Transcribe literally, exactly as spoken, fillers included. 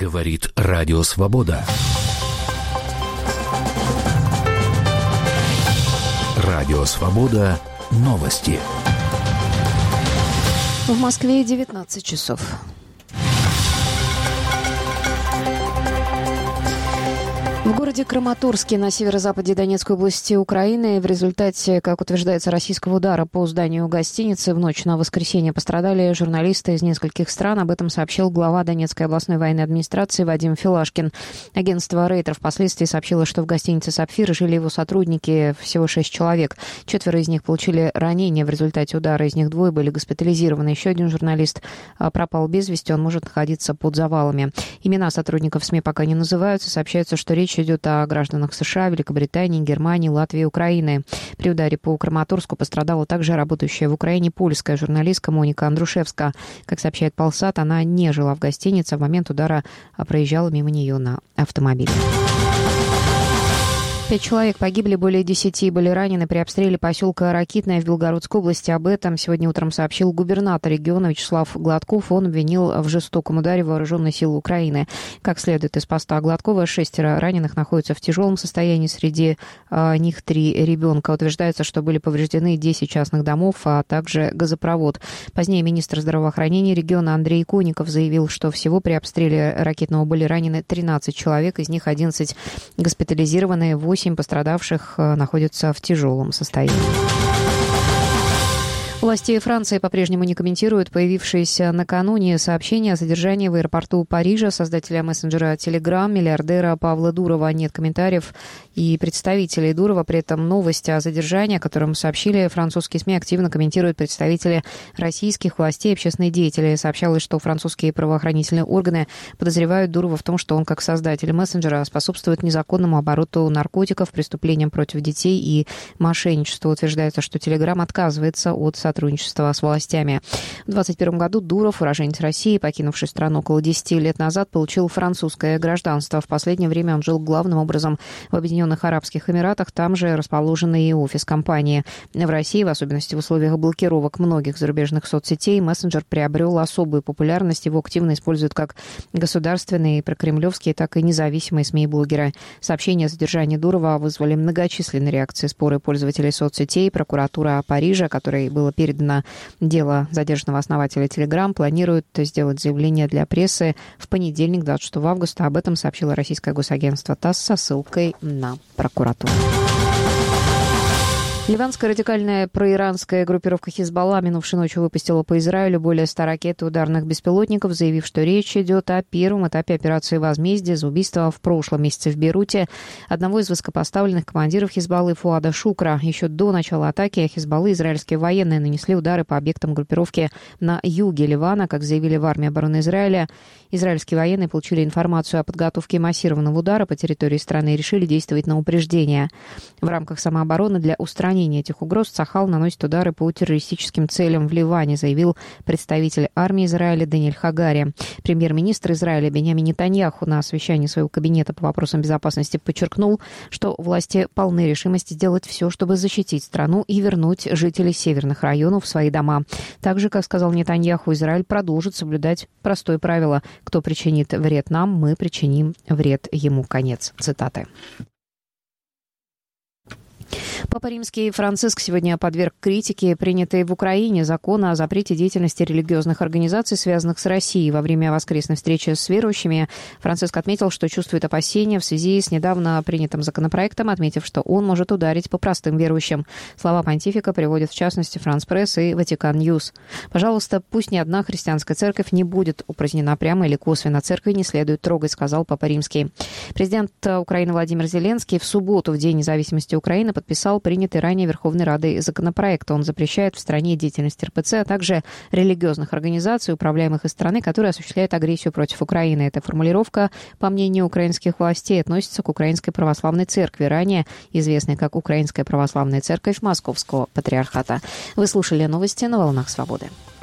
Говорит Радио Свобода. Радио Свобода. Новости. В Москве девятнадцать часов. В городе Краматорске на северо-западе Донецкой области Украины в результате, как утверждается, российского удара по зданию гостиницы в ночь на воскресенье пострадали журналисты из нескольких стран. Об этом сообщил глава Донецкой областной военной администрации Вадим Филашкин. Агентство Рейтер впоследствии сообщило, что в гостинице «Сапфир» жили его сотрудники, всего шесть человек. Четверо из них получили ранения в результате удара, из них двое были госпитализированы. Еще один журналист пропал без вести, он может находиться под завалами. Имена сотрудников СМИ пока не называются. Сообщается, что речь идет о гражданах США, Великобритании, Германии, Латвии и Украины. При ударе по Краматорску пострадала также работающая в Украине польская журналистка Моника Андрушевска. Как сообщает Полсат, она не жила в гостинице, а в момент удара проезжала мимо нее на автомобиле. Пять человек погибли, более десяти были ранены при обстреле поселка Ракитное в Белгородской области. Об этом сегодня утром сообщил губернатор региона Вячеслав Гладков. Он обвинил в жестоком ударе вооруженные силы Украины. Как следует из поста Гладкова, шестеро раненых находятся в тяжелом состоянии. Среди э, них три ребенка. Утверждается, что были повреждены десять частных домов, а также газопровод. Позднее министр здравоохранения региона Андрей Конников заявил, что всего при обстреле Ракитного были ранены тринадцать человек, из них одиннадцать госпитализированы, восемь пострадавших находятся в тяжелом состоянии. Власти Франции по-прежнему не комментируют появившееся накануне сообщение о задержании в аэропорту Парижа создателя мессенджера Telegram, миллиардера Павла Дурова. Нет комментариев и представителей Дурова. При этом новости о задержании, о котором сообщили французские СМИ, активно комментируют представители российских властей и общественные деятели. Сообщалось, что французские правоохранительные органы подозревают Дурова в том, что он, как создатель мессенджера, способствует незаконному обороту наркотиков, преступлениям против детей и мошенничеству. Утверждается, что Telegram отказывается от сотрудничества сотрудничества с властями. В двадцать первом году Дуров, уроженец России, покинувший страну около десяти лет назад, получил французское гражданство. В последнее время он жил главным образом в Объединенных Арабских Эмиратах. Там же расположен и офис компании. В России, в особенности в условиях блокировок многих зарубежных соцсетей, мессенджер приобрел особую популярность. Его активно используют как государственные, прокремлевские, так и независимые СМИ и блогеры. Сообщения о задержании Дурова вызвали многочисленные реакции, споры пользователей соцсетей. Прокуратура Парижа, которой было передано дело задержанного основателя Telegram, планирует сделать заявление для прессы в понедельник, двадцать шестого августа. Об этом сообщило российское госагентство ТАСС со ссылкой на прокуратуру. Ливанская радикальная проиранская группировка «Хизбалла» минувшей ночью выпустила по Израилю более ста ракет и ударных беспилотников, заявив, что речь идет о первом этапе операции возмездия за убийство в прошлом месяце в Бейруте одного из высокопоставленных командиров «Хизбаллы» Фуада Шукра. Еще до начала атаки «Хизбаллы» израильские военные нанесли удары по объектам группировки на юге Ливана. Как заявили в армии обороны Израиля, израильские военные получили информацию о подготовке массированного удара по территории страны и решили действовать на упреждение. В рамках самообороны для устранения этих угроз Цахал наносит удары по террористическим целям в Ливане, заявил представитель армии Израиля Даниэль Хагари. Премьер-министр Израиля Биньямин Нетаньяху на совещании своего кабинета по вопросам безопасности подчеркнул, что власти полны решимости сделать все, чтобы защитить страну и вернуть жителей северных районов в свои дома. Также, как сказал Нетаньяху, Израиль продолжит соблюдать простое правило: кто причинит вред нам, мы причиним вред ему. Конец цитаты. Папа Римский Франциск сегодня подверг критике принятый в Украине закон о запрете деятельности религиозных организаций, связанных с Россией. Во время воскресной встречи с верующими Франциск отметил, что чувствует опасения в связи с недавно принятым законопроектом, отметив, что он может ударить по простым верующим. Слова понтифика приводят в частности Франс Пресс и Ватикан Ньюс. Пожалуйста, пусть ни одна христианская церковь не будет упразднена прямо или косвенно. Церкви не следует трогать, сказал Папа Римский. Президент Украины Владимир Зеленский в субботу, в День независимости Украины, подписал принятый ранее Верховной Радой законопроект. Он запрещает в стране деятельность эр пэ цэ, а также религиозных организаций, управляемых из страны, которые осуществляют агрессию против Украины. Эта формулировка, по мнению украинских властей, относится к Украинской православной церкви, ранее известной как Украинская православная церковь Московского патриархата. Вы слушали новости на «Волнах Свободы».